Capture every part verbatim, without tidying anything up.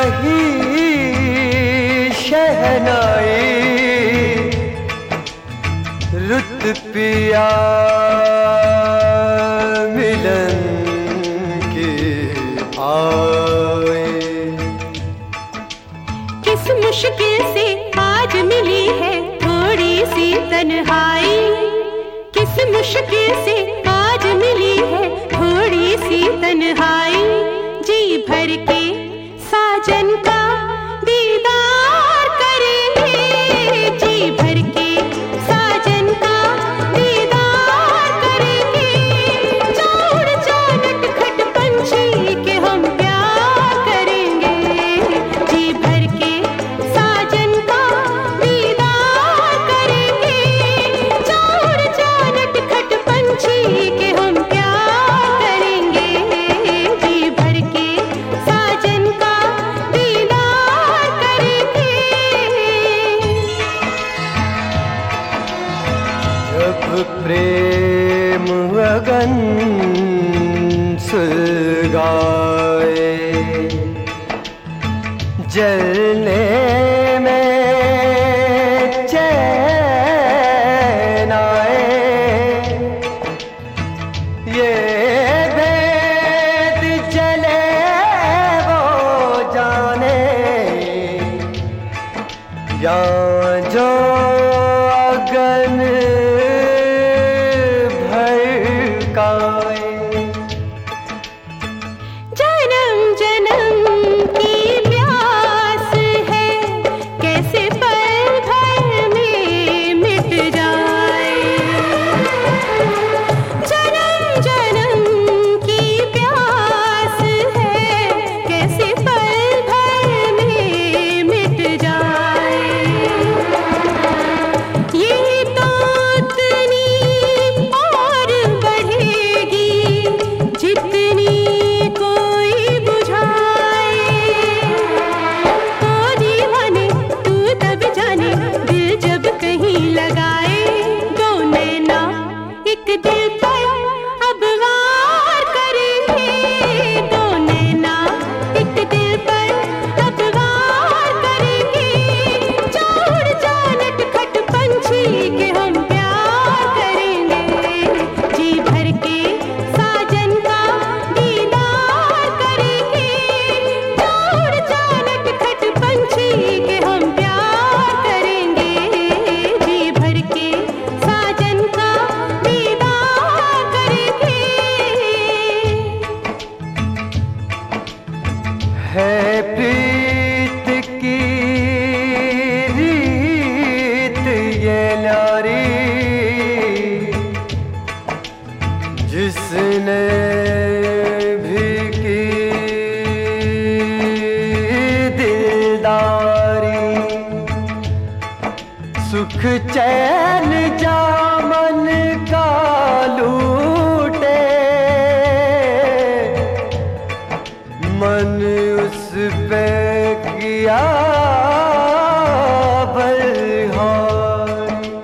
कही शहनाई रुत पिया मिलन की आए। किस मुश्किल से आज मिली है थोड़ी सी तन्हाई, किस मुश्किल से आज मिली है थोड़ी सी तन्हाई। जी भर के साजन का दीदार करेंगे, जी भर के साजन का दीदार करेंगे। चौड़ चौखट खट पंछी के हम प्यार करेंगे, जी भर के साजन का दीदार करेंगे। चौड़ चौखट खट पंछी के हम प्यार करेंगे, जी भर के साजन का दीदार करेंगे। जब प्रेम अगन सुलगाए जलने में चैन आए। ये भेद चले वो जाने या जो अगन भड़काए। जन्म जन्म की प्यास है कैसे पल भर में मिट जाए। जन्म जन्म की प्यास है कैसे पल भर में मिट जाए। ये तो उतनी और बढ़ेगी जितनी कोई बुझाए। ओ दीवाने तू तब जाने दिल जब कहीं लगाए। दो नैना एक दिल पर अब वार करेंगे, दो नैना एक दिल पर अब वार करेंगे। चौड़ चौखट खट पंछी के हम प्यार करेंगे, जी भर के साजन का दीदार करेंगे। चौड़ चौखट खट पंछी के हम प्यार करेंगे, जी भर के साजन का दीदार करेंगे। है प्रीत की रीत ये नारी जिसने भी की दिलदारी। सुख चैन जामन का लूटे मन उस पे किया बलहारी।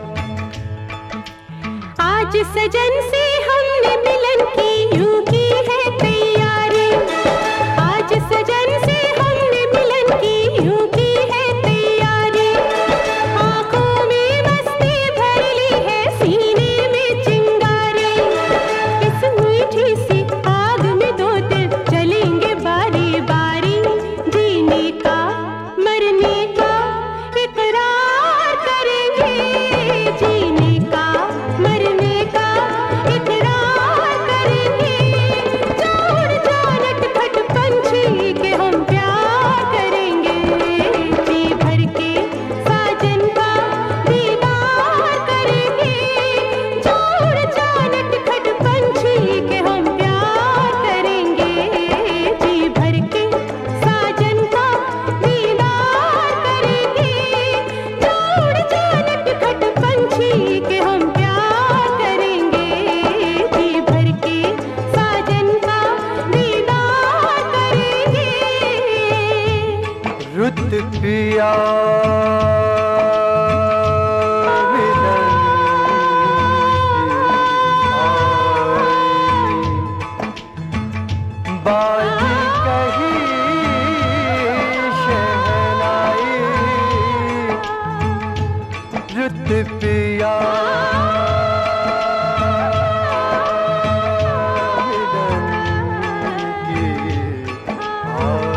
आज सजन से हमने मिलन की यूं की है तैयारी। आज सजन से हमने मिलन की यूं की है तैयारी। आंखों में मस्ती भर ली है सीने में चिंगारी। इस मीठी सी आग में दो दिल चलेंगे बारी बारी। जीने का मरने का इकरार करेंगे, जीने का मरने का इकरार करेंगे। चौड़ चौखट खट पंछी के हम प्यार करेंगे, जी भर के साजन का दीदार करेंगे। चौड़ चौखट खट पंछी के हम प्यार करेंगे, जी भर के साजन का दीदार करेंगे। चौड़ चौखट खट पंछी के हम प्यार करेंगे, जी भर के साजन का दीदार करेंगे। रुत पिया मिलन की आए। बाजी कही पिया मिलन की आए।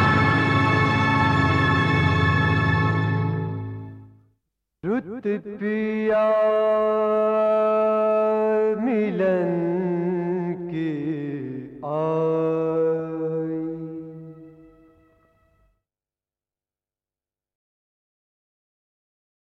रुत